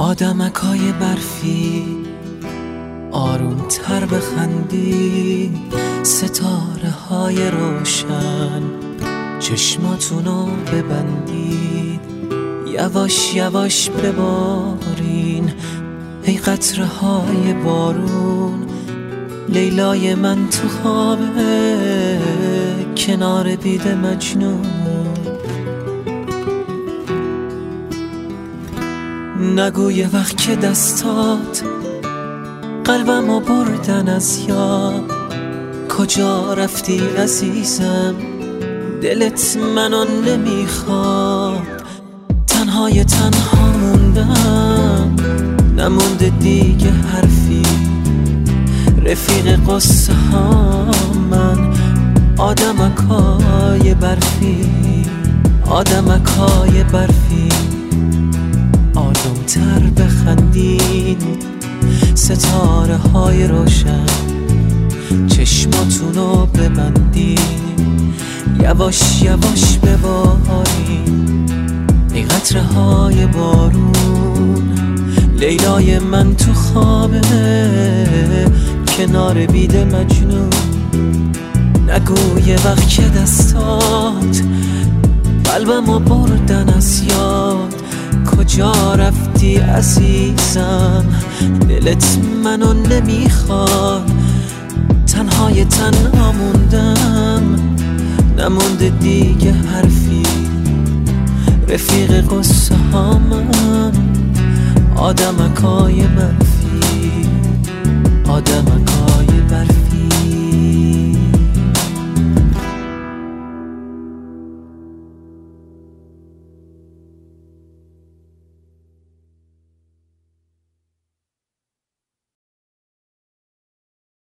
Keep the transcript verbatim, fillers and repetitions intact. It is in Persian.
آدمکای برفی آروم تر بخندی، ستاره های روشن چشماتونو ببندید، یواش یواش ببارین ای قطره های بارون. لیلای من تو خوابه کنار بید مجنون، نگو یه وقت که دستات قلبمو بردن از یاد. کجا رفتی عزیزم، دلت منو نمیخواد. تنهای تنها موندم، نمونده دیگه حرفی. رفیق قصه ها من، آدمکای برفی، آدمکای برفی. آرومتر بخندین ستاره های روشن، چشماتونو ببندین، یواش یواش ببارین ای قطره های بارون. لیلای من تو خوابه کنار بید مجنون، نگو یه وقت که دستات قلبمو بردن از یاد. کجا رفتی عزیزم، دلت منو نمیخواد. تنهای تنها موندم، نمونده دیگه حرفی. رفیق قصه ها من، آدمکای برفی، آدمکای